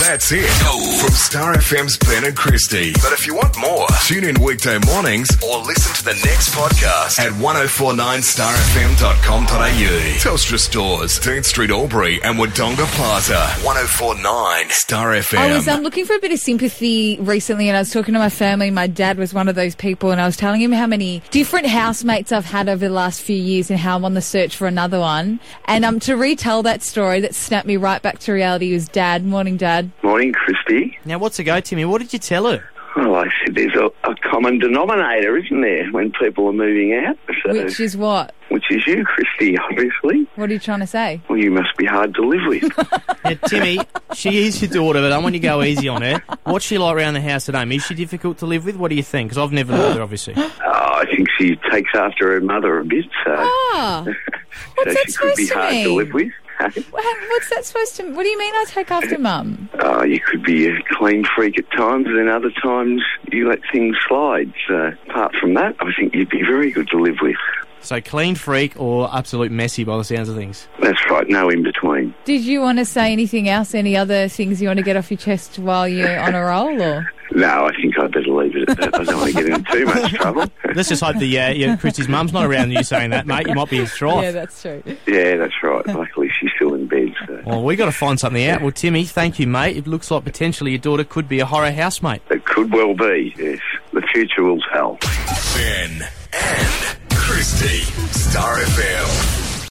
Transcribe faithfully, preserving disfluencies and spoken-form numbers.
That's it from Star F M's Ben and Christy. But if you want more, tune in weekday mornings or listen to the next podcast at ten forty-nine star f m dot com dot a u. Telstra Stores, Dean Street, Albury and Wodonga Plaza. ten forty-nine Star F M. I was um, looking for a bit of sympathy recently, and I was talking to my family. My dad was one of those people, and I was telling him how many different housemates I've had over the last few years and how I'm on the search for another one. And um, to retell that story that snapped me right back to reality was Dad. Morning, Dad. Morning, Christy. Now, what's the go, Timmy? What did you tell her? Well, I said there's a, a common denominator, isn't there, when people are moving out? So, Which is what? Which is you, Christy, obviously. What are you trying to say? Well, you must be hard to live with. Now, Timmy, she is your daughter, but I want you to go easy on her. What's she like around the house at home? Is she difficult to live with? What do you think? Because I've never lived her, obviously. Oh, I think she takes after her mother a bit, so, Ah, so what's that she could be supposed to hard mean? to live with. Wha- What's that supposed to... What do you mean I take after Mum? Oh, you could be a clean freak at times, and other times you let things slide. So, apart from that, I think you'd be very good to live with. So clean freak or absolute messy by the sounds of things? That's right, no in between. Did you want to say anything else? Any other things you want to get off your chest while you're on a roll, or...? No, I think I'd better leave it at that. I don't want to get into too much trouble. Let's just hope the uh, yeah, Christy's mum's not around you saying that, mate. You might be in strife. Yeah, that's true. Yeah, that's right. Luckily, she's still in bed. So. Well, we got to find something out. Well, Timmy, thank you, mate. It looks like potentially your daughter could be a horror housemate. It could well be, yes. The future will tell. Ben and Christy, Star F M.